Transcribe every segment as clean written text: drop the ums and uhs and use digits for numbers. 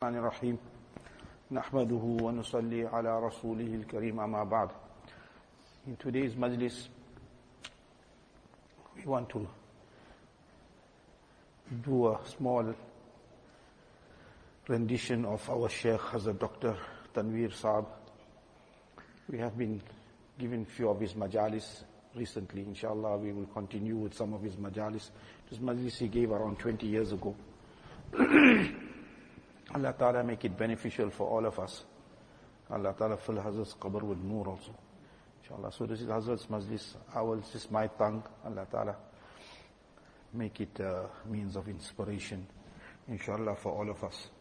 الرحمن الرحيم نحمده ونصلي على رسوله الكريم أما بعد. In today's majlis, we want to do a small rendition of our Sheikh Hazrat Dr. Tanveer Saab. We have been given few of his majalis recently. Inshallah, we will continue with some of his majalis. This majlis he gave around 20 years ago. Allah Ta'ala make it beneficial for all of us. Allah Ta'ala fill Hazrat's qabr with noor also. Inshallah. So this is Hazrat's majlis. This is my tongue. Allah Ta'ala make it a means of inspiration, inshallah, for all of us.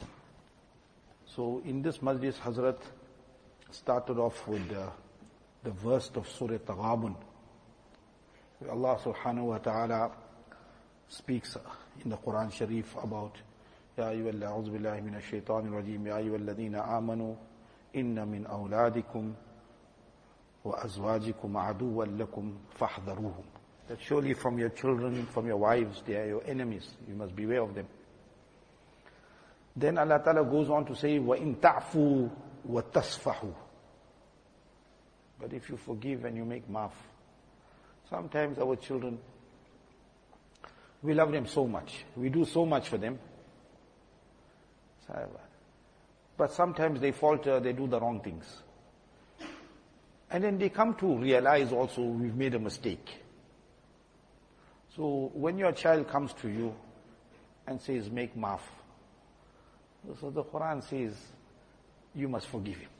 So in this majlis, Hazrat started off with the verse of Surah Taghabun. Allah Subhanahu wa Ta'ala speaks in the Quran Sharif about يا أيها الذين أعوذ بالله من الشيطان الرجيم يا أيها الذين آمنوا إن من أولادكم وأزواجكم عدوا لكم فاحذروهم. That surely from your children, from your wives, they are your enemies. You must beware of them. Then Allah Ta'ala goes on to say وَإِن تَعْفُوا وَتَصْفَحُوا. But if you forgive and you make maaf. Sometimes our children, we love them so much. We do so much for them. But sometimes they falter, they do the wrong things. And then they come to realize also we've made a mistake. So when your child comes to you and says, make maaf. So the Quran says, you must forgive him.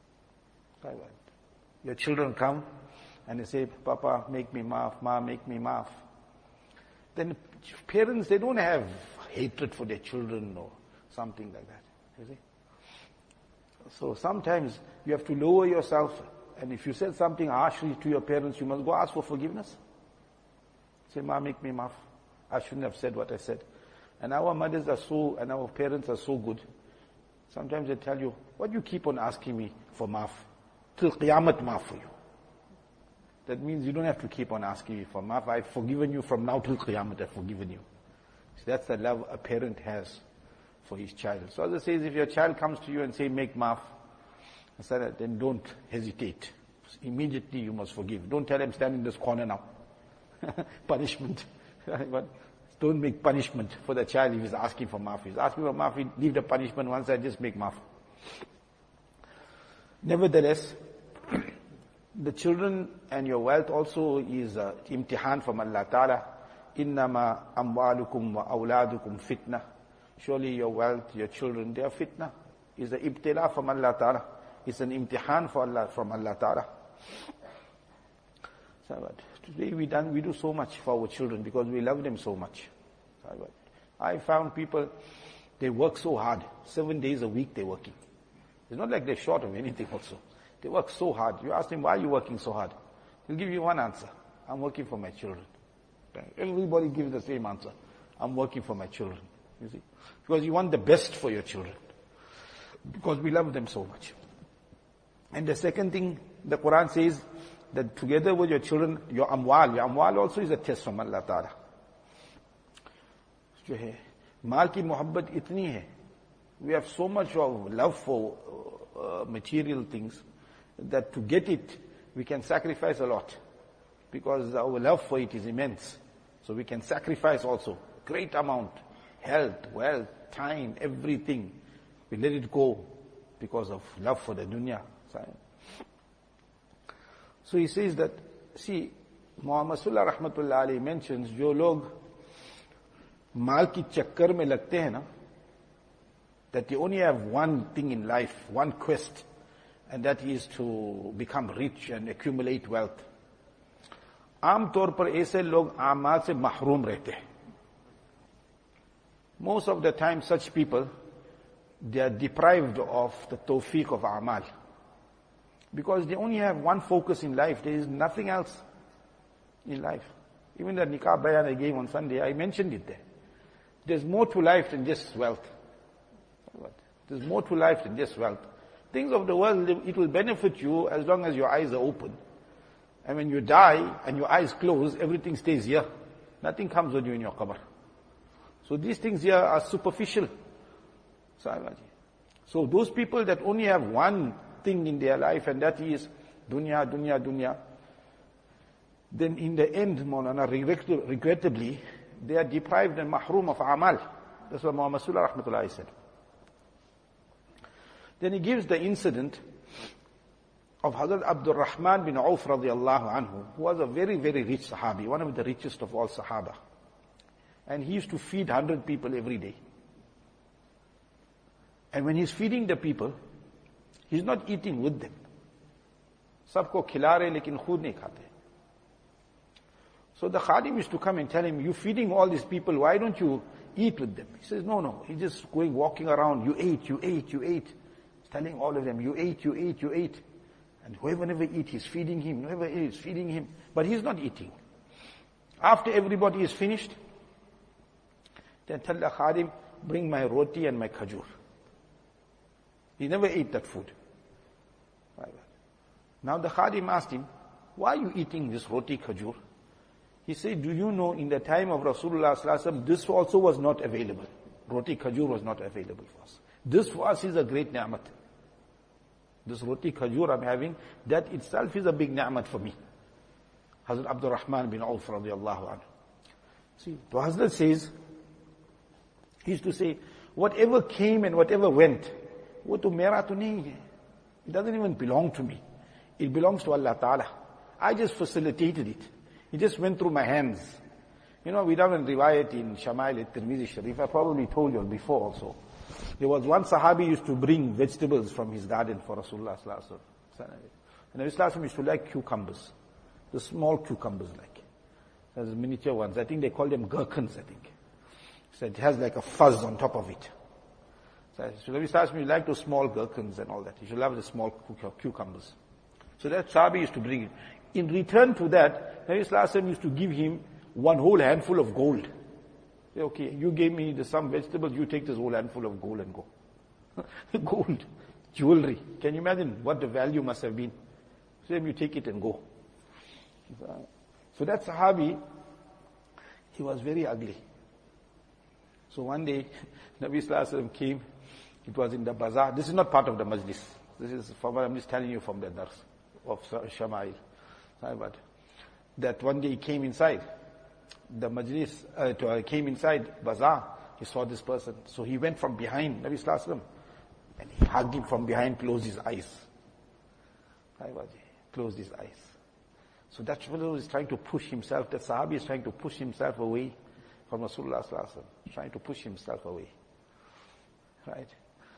Your children come and they say, Papa, make me maaf, Ma, make me maaf. Then parents, they don't have hatred for their children or something like that, you see. So sometimes you have to lower yourself, and if you said something harshly to your parents, you must go ask for forgiveness. Say, Ma, make me maaf. I shouldn't have said what I said. And our mothers are so, and our parents are so good. Sometimes they tell you, what you keep on asking me for maaf? Till Qiyamah maaf for you. That means you don't have to keep on asking me for maaf. I've forgiven you from now till Qiyamah, I've forgiven you. So that's the love a parent has for his child. So as it says, if your child comes to you and say, make maaf, then don't hesitate. Immediately you must forgive. Don't tell him, stand in this corner now. Punishment. Don't make punishment for the child if he's asking for maaf. He's asking for maaf, leave the punishment one side, just make maaf. Nevertheless, the children and your wealth also is imtihan from Allah Ta'ala. Innama amwalukum wa awladukum fitna. Surely your wealth, your children, they are fitna. It's an ibtila from Allah Ta'ala. It's an imtihan from Allah Ta'ala. Today we do so much for our children because we love them so much. I found people, they work so hard. 7 days a week they're working. It's not like they're short of anything also. They work so hard. You ask them, why are you working so hard? They'll give you one answer. I'm working for my children. Everybody gives the same answer. I'm working for my children. You see? Because you want the best for your children. Because we love them so much. And the second thing, the Quran says that together with your children, your amwal also is a test from Allah Ta'ala. जो है माल की मोहब्बत इतनी है, we have so much of love for material things that to get it we can sacrifice a lot because our love for it is immense. So we can sacrifice also great amount, health, wealth, time, everything. We let it go because of love for the dunya. So he says that, see, Muhammad Sallallahu Rahmatullah Alayhi mentions, जो लोग माल की चक्कर में लगते हैं ना, that they only have one thing in life, one quest, and that is to become rich and accumulate wealth. आम तौर पर ऐसे लोग आमाल से महरूम रहते हैं. Most of the time such people, they are deprived of the tawfiq of amal. Because they only have one focus in life. There is nothing else in life. Even the nikah bayan I gave on Sunday, I mentioned it there. There's more to life than just wealth. There's more to life than just wealth. Things of the world, it will benefit you as long as your eyes are open. And when you die and your eyes close, everything stays here. Nothing comes with you in your qabr. So these things here are superficial. So those people that only have one thing in their life, and that is dunya, dunya, dunya, then in the end, Maulana, regrettably, they are deprived and mahroom of amal. That's what Muhammad Sallallahu Alaihi Wasallam said. Then he gives the incident of Hazrat Abdul Rahman bin Auf radiallahu anhu, who was a very, very rich Sahabi, one of the richest of all Sahaba. And he used to feed 100 people every day. And when he's feeding the people, he's not eating with them. Sabko khila rahe, lekin khud nahi khate. So the Khadim used to come and tell him, "You feeding all these people, why don't you eat with them?" He says, no. He's just going, walking around, you ate. He's telling all of them, you ate. And whoever never eat, he's feeding him. Whoever is feeding him. But he's not eating. After everybody is finished, then tell the Khadim, bring my roti and my khajur. He never ate that food. Now the Khadim asked him, why are you eating this roti khajur? He said, do you know in the time of Rasulullah sallallahu alaihi wasallam, this also was not available. Roti khajur was not available for us. This for us is a great ni'mat. This roti khajur I'm having, that itself is a big ni'mat for me. Hazrat Abdul Rahman bin Auf radiallahu anhu. See, the Hazrat says, he used to say, whatever came and whatever went, wo to mera to nahi hai. It doesn't even belong to me. It belongs to Allah Ta'ala. I just facilitated it. It just went through my hands. You know, we done a riwayat in Shama'il al-Tirmidhi Sharif. I probably told you before also. There was one Sahabi used to bring vegetables from his garden for Rasulullah sallallahu alaihi wasallam. And Nabi sallallahu alaihi wasallam used to like cucumbers. The small cucumbers like. There's miniature ones. I think they call them gherkins, I think. So it has like a fuzz on top of it. So Nabi sallallahu alaihi wasallam, you like those small gherkins and all that. You should love the small cucumbers. So that Sahabi used to bring it. In return to that, Nabi sallallahu alaihi wasallam used to give him one whole handful of gold. Say, okay, you gave me some vegetables, you take this whole handful of gold and go. Gold, jewelry. Can you imagine what the value must have been? So you take it and go. So that Sahabi, he was very ugly. So one day, Nabi sallallahu alaihi wasallam came, it was in the bazaar. This is not part of the majlis. This is from, I'm just telling you from the dars of Shama'il. That one day he came inside the majlis, came inside bazaar, he saw this person. So he went from behind Nabi sallallahu alaihi wasallam and he hugged him from behind, closed his eyes. Closed his eyes. So that fellow is trying to push himself, that Sahabi is trying to push himself away from Rasulullah sallallahu alaihi wasallam, trying to push himself away. Right?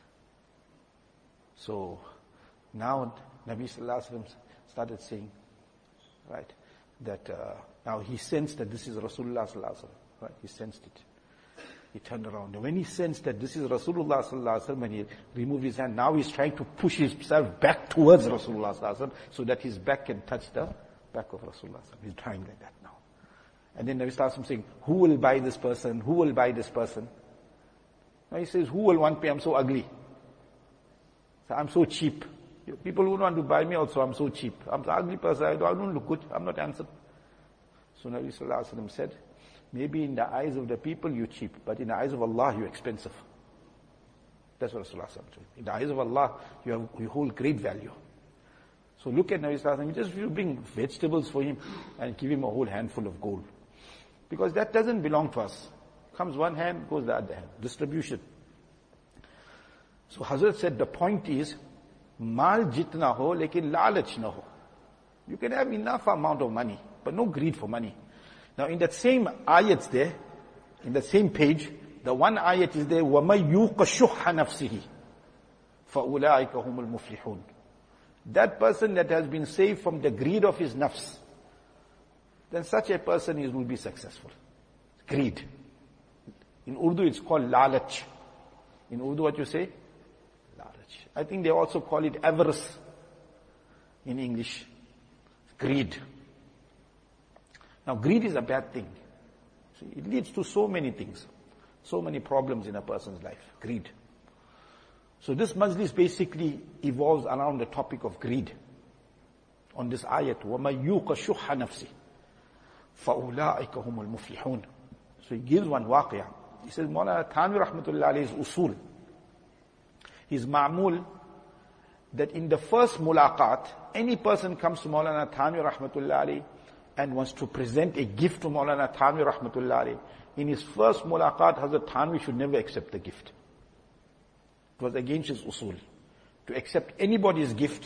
So now Nabi sallallahu alaihi wasallam started saying, right, that now he sensed that this is Rasulullah sallallahu alaihi wasallam. Right, he sensed it. He turned around. And when he sensed that this is Rasulullah sallallahu alaihi wasallam, and he removed his hand, now he's trying to push himself back towards Rasulullah sallallahu alaihi wasallam, so that his back can touch the back of Rasulullah sallallahu alaihi wasallam. He's trying like that now. And then Nabi sallallahu alaihi wasallam saying, who will buy this person? Who will buy this person? Now he says, who will want me? I'm so ugly. So I'm so cheap. People who want to buy me also, I'm so cheap. I'm an ugly person, I don't look good, I'm not handsome. So Nabi sallallahu alaihi wasallam said, maybe in the eyes of the people you're cheap, but in the eyes of Allah you're expensive. That's what Rasulullah said. In the eyes of Allah, you hold great value. So look at Nabi sallallahu alaihi wasallam, just you bring vegetables for him and give him a whole handful of gold. Because that doesn't belong to us. Comes one hand, goes the other hand. Distribution. So Hazrat said the point is, Mal jitna ho, lekin lalach na ho. You can have enough amount of money, but no greed for money. Now in that same ayat there, in the same page, the one ayat is there, وَمَن يُوقَ شُحَّ نَفْسِهِ فَأُولَٰئِكَ هُمُ الْمُفْلِحُونَ. That person that has been saved from the greed of his nafs, then such a person will be successful. Greed. In Urdu it's called lalach. In Urdu what you say? I think they also call it avarice in English. Greed. Now greed is a bad thing. See, it leads to so many things. So many problems in a person's life. Greed. So this majlis basically evolves around the topic of greed. On this ayat, وَمَن يُوقَ شُحَّ نَفْسِهِ فَأُولَٰئِكَ هُمُ الْمُفْلِحُونَ. So he gives one waqiyah. He says, Mawlana Thanvi rahmatullahi alayhi's usul. his ma'mul, that in the first mulaqat, any person comes to Maulana Thanvi rahmatullah alayhi and wants to present a gift to Maulana Thanvi rahmatullah alayhi, in his first mulaqat, Hazrat Thanvi should never accept the gift. It was against his usul to accept anybody's gift,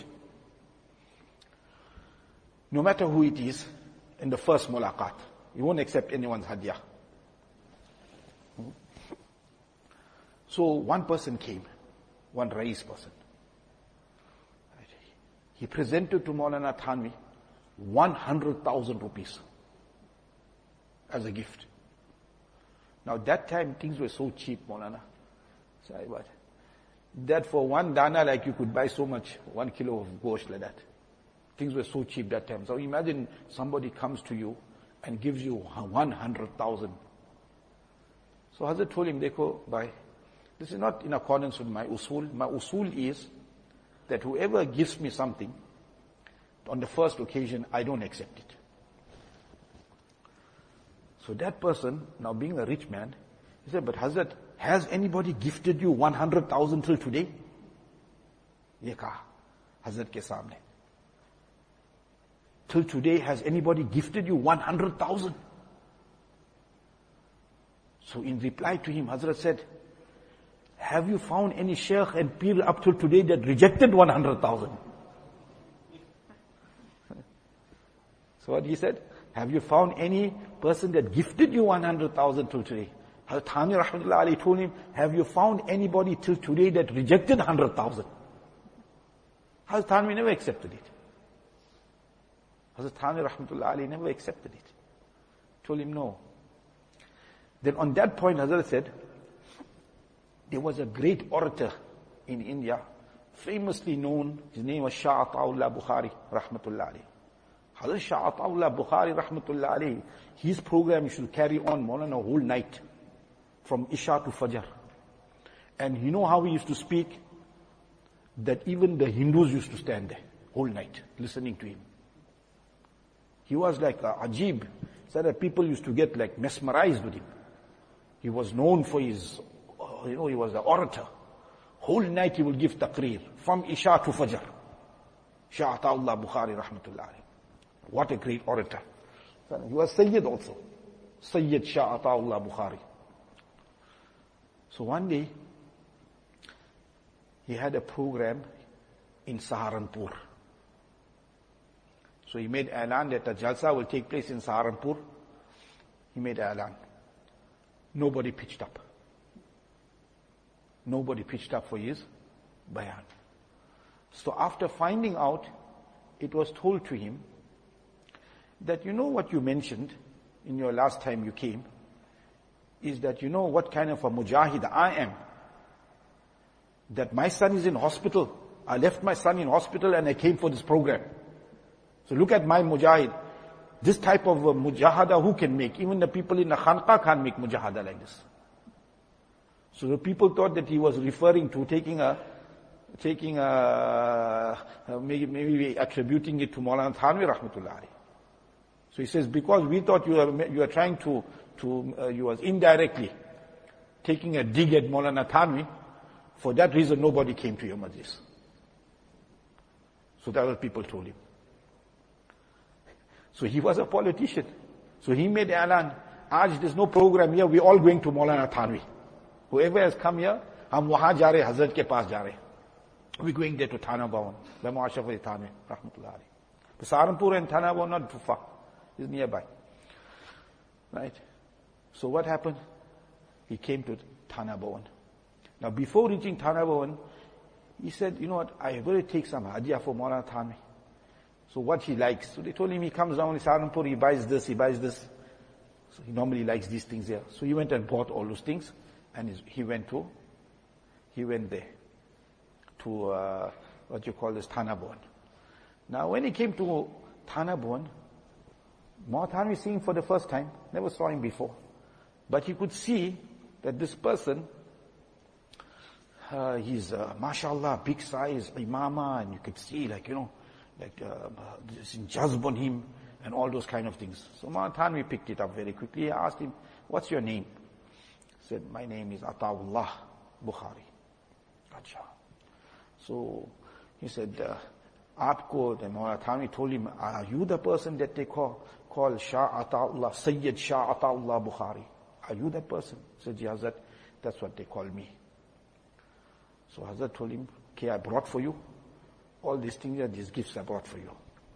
no matter who it is, in the first mulaqat. He won't accept anyone's hadiyah. So one person came, one Rais person. He presented to Maulana Thanvi 100,000 rupees as a gift. Now that time things were so cheap, Maulana. Sorry, but that for one dana, like you could buy so much, 1 kilo of gosht like that. Things were so cheap that time. So imagine somebody comes to you and gives you 100,000. So Hazrat told him, Dekho, bhai, this is not in accordance with my usul. My usul is that whoever gives me something, on the first occasion, I don't accept it. So that person, now being a rich man, he said, but Hazrat, has anybody gifted you 100,000 till today? Ye kaha, Hazrat ke samne. Till today, has anybody gifted you 100,000? So in reply to him, Hazrat said, have you found any sheikh and pir up till today that rejected 100,000? So what he said, have you found any person that gifted you 100,000 till today? Hazrat Thanvi rahmatullah alayhi told him, have you found anybody till today that rejected 100,000? Hazrat Thanvi never accepted it. Hazrat Thanvi rahmatullah alayhi never accepted it. Told him no. Then on that point, Hazrat said, there was a great orator in India, famously known, his name was Shah Ataullah Bukhari, rahmatullah alayhi. Hazrat Shah Ataullah Bukhari, rahmatullah alayhi, his program used to carry on Maulana whole night, from Isha to Fajr. And you know how he used to speak? That even the Hindus used to stand there, whole night, listening to him. He was like Ajib, so that people used to get like mesmerized with him. He was known for his, he was an orator. Whole night he will give taqreer, from Isha to Fajr. Shah Ataullah Bukhari rahmatullah alayhi. What a great orator. He was Sayyid also. Sayyid Shah Ataullah Bukhari. So one day, he had a program in Saharanpur. So he made Alan that a Jalsa will take place in Saharanpur. He made Alan. Nobody pitched up. Nobody pitched up for his bayan. So after finding out, it was told to him that you know what you mentioned in your last time you came, is that you know what kind of a mujahid I am. That my son is in hospital. I left my son in hospital and I came for this program. So look at my mujahid. This type of mujahada who can make? Even the people in the khanqa can't make mujahada like this. So the people thought that he was referring to maybe attributing it to Maulana Thanvi rahmatullah alayhi. So he says, because we thought you are trying to you was indirectly taking a dig at Maulana Thanvi, for that reason nobody came to your majlis. So that was people told him. So he was a politician. So he made Alan, Aaj there's no program here, we're all going to Maulana Thanvi. Whoever has come here, hum wahan ja rahe, Hazrat ke paas ja rahe. We're going there to Thana Bhawan, by Muashaf Thane, rahmatullah alayhi. But Saharanpur and Thana Bhawan not too far. It's nearby. Right? So what happened? He came to Thana Bhawan. Now before reaching Thana Bhawan, he said, you know what, I got to take some hadiyah for Maulana Thanvi. So what he likes. So they told him he comes down in Saharanpur, he buys this, he buys this. So he normally likes these things here. So he went and bought all those things, and he went there to, what you call this, Thana Bhawan. Now when he came to Thana Bhawan, Maulana Thanvi seeing him for the first time, never saw him before. But he could see that this person, he's, mashallah, big size, imama, and you could see this jazb on him, and all those kind of things. So Maulana Thanvi picked it up very quickly. He asked him, what's your name? He said, my name is Ataullah Bukhari. Acha. So he said, Aapko, then Maulana Thanvi told him, are you the person that they call Shah Ataullah, Sayyid Shah Ataullah Bukhari? Are you that person? He said, yeah, Hazrat, that's what they call me. So Hazrat told him, okay, I brought for you. All these things are these gifts I brought for you.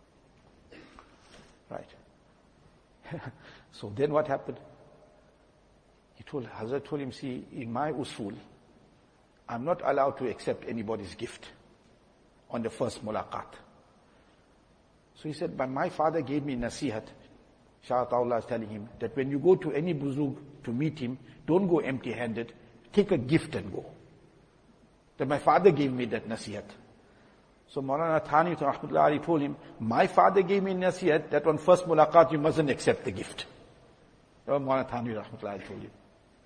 Right. So then what happened? Hazrat told him, see, in my usul, I'm not allowed to accept anybody's gift on the first mulaqat. So he said, but my father gave me nasihat. Shah Ataullah is telling him that when you go to any buzurg to meet him, don't go empty-handed. Take a gift and go. That my father gave me that nasihat. So Maulana Thani rahmatullahi told him, my father gave me nasihat that on first mulaqat you mustn't accept the gift. That's what Maulana Thani rahmatullahi told him.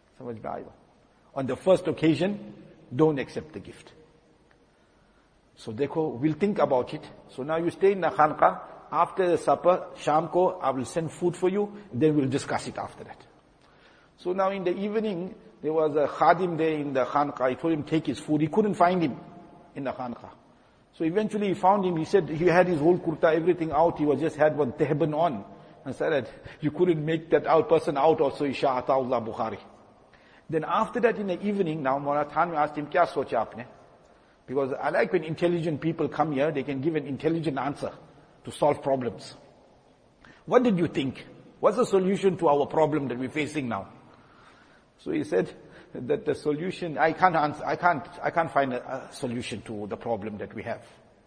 On the first occasion, don't accept the gift. So dekho, we'll think about it. So now you stay in the khanqa. After the supper, sham ko, I will send food for you, then we'll discuss it after that. So now in the evening, there was a khadim there in the khanqa. He told him take his food. He couldn't find him in the khanqa. So eventually he found him. He said he had his whole kurta, everything out. He was just had one tehban on. And said that you couldn't make that person out also, Shah Ataullah Bukhari. Then after that in the evening, now Maulana Thanvi asked him, kya socha aapne? Because I like when intelligent people come here, they can give an intelligent answer to solve problems. What did you think? What's the solution to our problem that we're facing now? So he said that the solution, I can't find a solution to the problem that we have.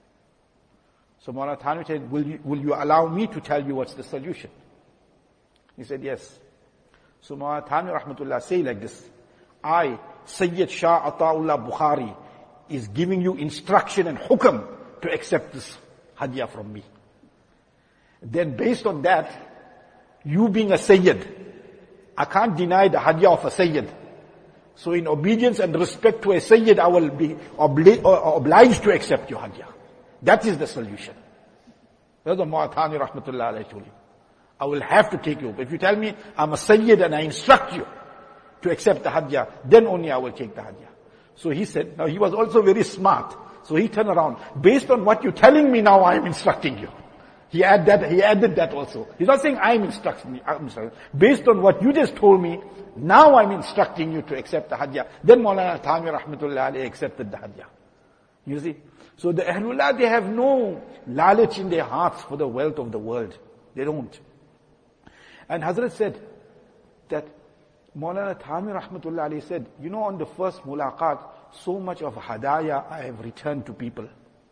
So Maulana Thanvi said, will you allow me to tell you what's the solution? He said, yes. So Maulana Thanvi rahmatullah say like this, I, Sayyid Shah Ataullah Bukhari, is giving you instruction and hukam to accept this hadiyah from me. Then based on that, you being a Sayyid, I can't deny the hadiyah of a Sayyid. So in obedience and respect to a Sayyid, I will be obliged to accept your hadiyah. That is the solution. That's what Maulana Thani rahmatullah alayhi told him. I will have to take you. If you tell me I'm a Sayyid and I instruct you to accept the hadiyah, then only I will take the hadiyah. So he said, now he was also very smart. So he turned around. Based on what you're telling me now, I am instructing you. He added that also. He's not saying I'm instructing you. Based on what you just told me, now I'm instructing you to accept the hadiyah. Then Maulana Thami rahmatullah alayhi accepted the hadiyah. You see? So the Ahlullah, they have no lalach in their hearts for the wealth of the world. They don't. And Hazrat said that Maulana Thami rahmatullah alayhi said, you know, on the first mulaqat, so much of hadaya I have returned to people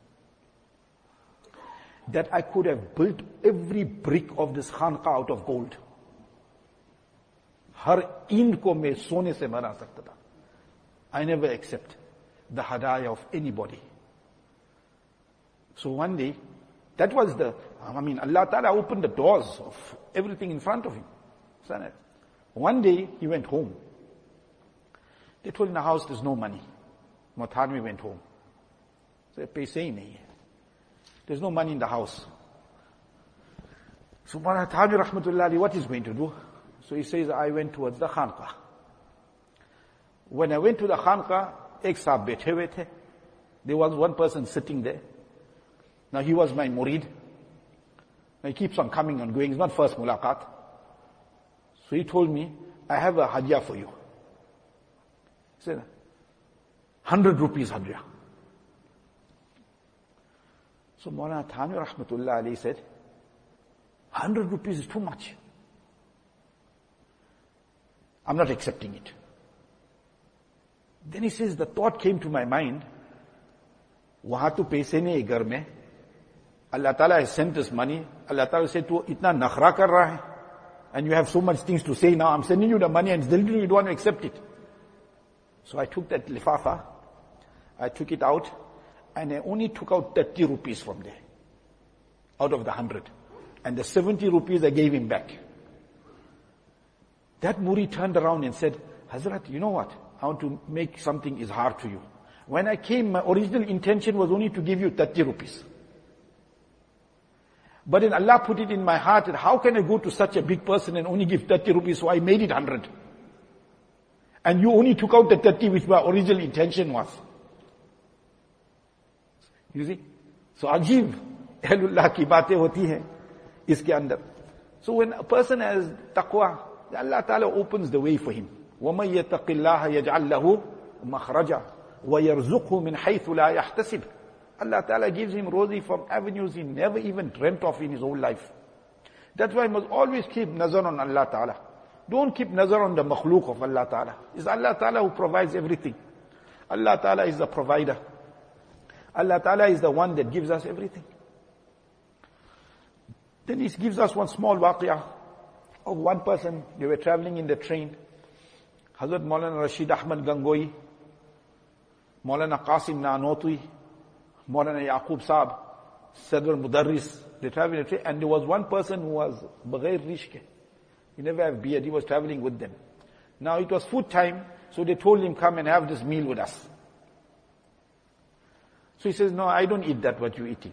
that I could have built every brick of this khanqa out of gold. Har ind ko main sone se bana sakta tha. I never accept the hadaya of anybody. So one day, that was Allah Ta'ala opened the doors of everything in front of him. One day, he went home. They told him in the house there's no money. Maulana went home. So paise hi nahi hai. There's no money in the house. So Maulana Thani rahmatullah alayhi, what is going to do? So he says, I went towards the khanqa. When I went to the khanqa, ek sahab baithe hue the. There was one person sitting there. Now he was my murid. Now he keeps on coming and going. It's not first mulaqat. So he told me, I have a hadiyah for you. He said, 100 rupees hadiyah. So Maulana Thani rahmatullah alayhi said, 100 rupees is too much. I'm not accepting it. Then he says, the thought came to my mind, wahan to paise nahi hai ghar mein. Allah Ta'ala has sent us money. Allah Ta'ala said, tu itna nakhra kar raha hai. And you have so much things to say now. I'm sending you the money and still you don't want to accept it. So I took that lifafa. I took it out. And I only took out 30 rupees from there. Out of the 100. And the 70 rupees I gave him back. That Muri turned around and said, Hazrat, you know what? I want to make something izhar to you. When I came, my original intention was only to give you 30 rupees. But then Allah put it in my heart that how can I go to such a big person and only give 30 rupees? So I made it 100. And you only took out the 30 which my original intention was. You see? So ajib, ahlullah ki baatein hoti hain iske andar. So when a person has taqwa, Allah Ta'ala opens the way for him. وَمَن يَتَقِ اللَّهَ يَجْعَلْ لَهُ مَخْرَجًا وَيَرْزُقْهُ مِنْ حَيْثُ لَا يَحْتَسِبُ. Allah Ta'ala gives him rosy from avenues he never even dreamt of in his whole life. That's why he must always keep nazar on Allah Ta'ala. Don't keep nazar on the makhluk of Allah Ta'ala. It's Allah Ta'ala who provides everything. Allah Ta'ala is the provider. Allah Ta'ala is the one that gives us everything. Then he gives us one small waqiyah of one person. They were traveling in the train. Hazrat Maulana Rashid Ahmad Gangohi, Maulana Qasim Nanotui, Maulana Yaqub Saab, Sadr Mudarris, they traveled in the train, and there was one person who was Baghair Rishke. He never had beard, he was traveling with them. Now it was food time, so they told him, come and have this meal with us. So he says, no, I don't eat that, what you're eating.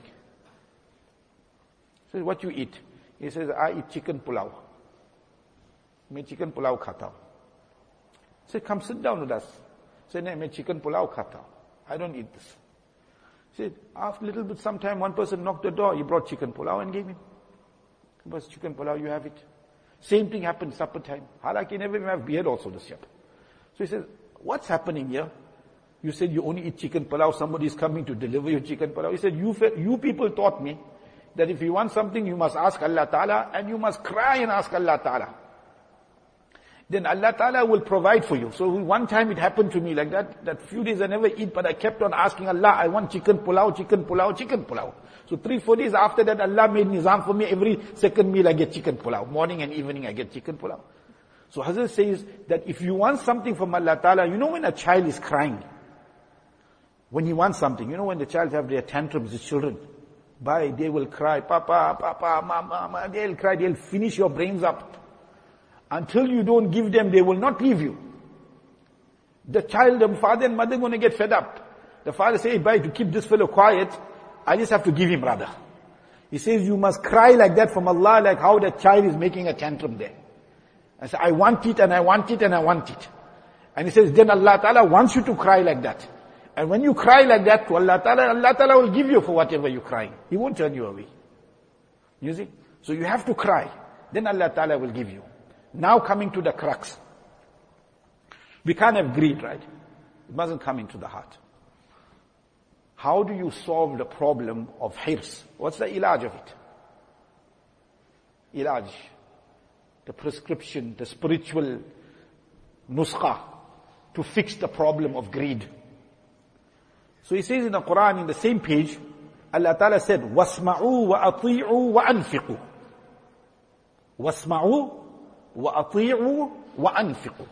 He says, what you eat? He says, I eat chicken pulao. मैं chicken pulao खाता हूँ. He said, come sit down with us. He said, no, मैं chicken pulao खाता हूँ. I don't eat this. He said, after a little bit, sometime one person knocked the door. He brought chicken pulao and gave him. It was chicken pulao, you have it. Same thing happened supper time. Halaki never even have beard also this year. So he says, what's happening here? You said you only eat chicken pulao. Somebody is coming to deliver you chicken pulao. He said, you people taught me that if you want something, you must ask Allah Ta'ala and you must cry and ask Allah Ta'ala. Then Allah Ta'ala will provide for you. So one time it happened to me like that few days I never eat, but I kept on asking Allah, I want chicken pulao, chicken pulao, chicken pulao. So 3-4 days after that, Allah made nizam for me. Every second meal I get chicken pulao. Morning and evening I get chicken pulao. So Hazrat says that if you want something from Allah Ta'ala, you know when a child is crying, when he wants something, you know when the child have their tantrums, the children, they will cry, Papa, Papa, Mama, they'll cry, they'll finish your brains up. Until you don't give them, they will not leave you. The child, the father and mother are going to get fed up. The father says, to keep this fellow quiet, I just have to give him rather. He says, you must cry like that from Allah, like how the child is making a tantrum there. I say, I want it and I want it and I want it. And he says, then Allah Ta'ala wants you to cry like that. And when you cry like that to Allah Ta'ala will give you for whatever you're crying. He won't turn you away. You see? So you have to cry. Then Allah Ta'ala will give you. Now coming to the crux. We can't have greed, right? It mustn't come into the heart. How do you solve the problem of hirs? What's the ilaj of it? Ilaj. The prescription, the spiritual nuskha to fix the problem of greed. So he says in the Quran, in the same page, Allah Ta'ala said, وَاسْمَعُوا وَأَطِيعُوا وَأَنْفِقُوا. وَاسْمَعُوا وَأَطِيعُوا وَأَنْفِقُوا.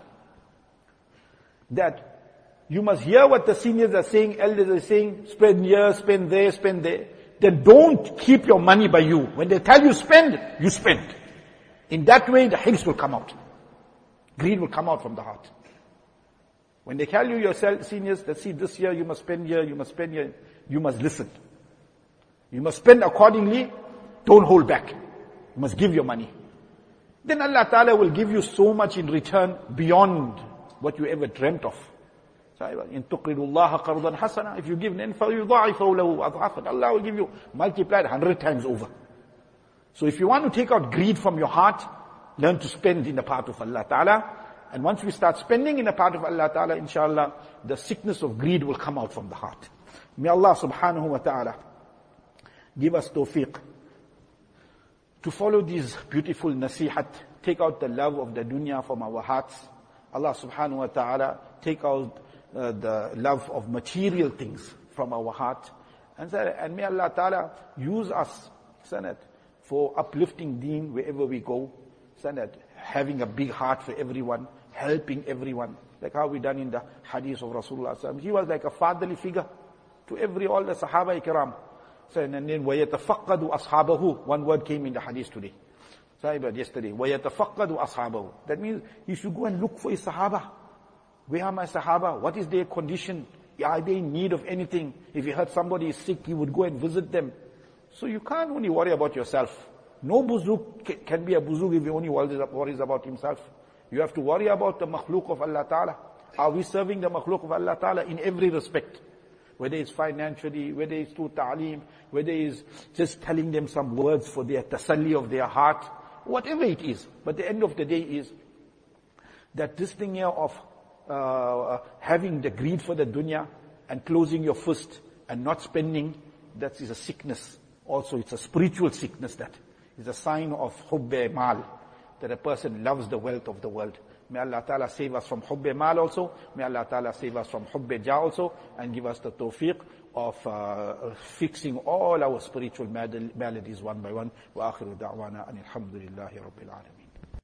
That you must hear what the seniors are saying, elders are saying, spend here, spend there, spend there. Then don't keep your money by you. When they tell you spend, you spend. In that way, the hirs will come out. Greed will come out from the heart. When they tell you yourself, seniors, that see this year you must spend here, you must spend here, you must listen. You must spend accordingly, don't hold back. You must give your money. Then Allah Ta'ala will give you so much in return beyond what you ever dreamt of. إِن تُقْرِضُوا اللَّهَ قَرْضًا حَسَنًا. If you give then فَيُضَاعِفَهُ لَهُ أَضْعَافًا. Allah will give you multiplied 100 times over. So if you want to take out greed from your heart, learn to spend in the path of Allah Ta'ala. And once we start spending in the path of Allah Ta'ala, inshallah, the sickness of greed will come out from the heart. May Allah subhanahu wa ta'ala give us tawfiq to follow these beautiful nasihat, take out the love of the dunya from our hearts. Allah subhanahu wa ta'ala take out the love of material things from our heart. And may Allah ta'ala use us, for uplifting deen wherever we go. Having a big heart for everyone, helping everyone. Like how we done in the hadith of Rasulullah. He was like a fatherly figure to all the Sahaba Ikram. And then, وَيَتَفَقَّدُ أَصْحَابَهُ. One word came in the hadith today. Yesterday. وَيَتَفَقَّدُ أَصْحَابَهُ. That means he should go and look for his Sahaba. Where are my Sahaba? What is their condition? Are they in need of anything? If he heard somebody is sick, he would go and visit them. So you can't only worry about yourself. No buzuk can be a buzuk if he only worries about himself. You have to worry about the makhluk of Allah Ta'ala. Are we serving the makhluk of Allah Ta'ala in every respect? whether it's financially, whether it's through ta'aleem, whether it's just telling them some words for their tasalli of their heart, whatever it is. But the end of the day is that this thing here of having the greed for the dunya and closing your fist and not spending, that is a sickness. Also, it's a spiritual sickness. That is a sign of hubbe mal, that a person loves the wealth of the world. May Allah Ta'ala save us from hubbe mal also. May Allah Ta'ala save us from hubbe jah also, and give us the tawfiq of fixing all our spiritual maladies one by one. Wa akhiru da'wana anil hamdulillahi rabbil alamin.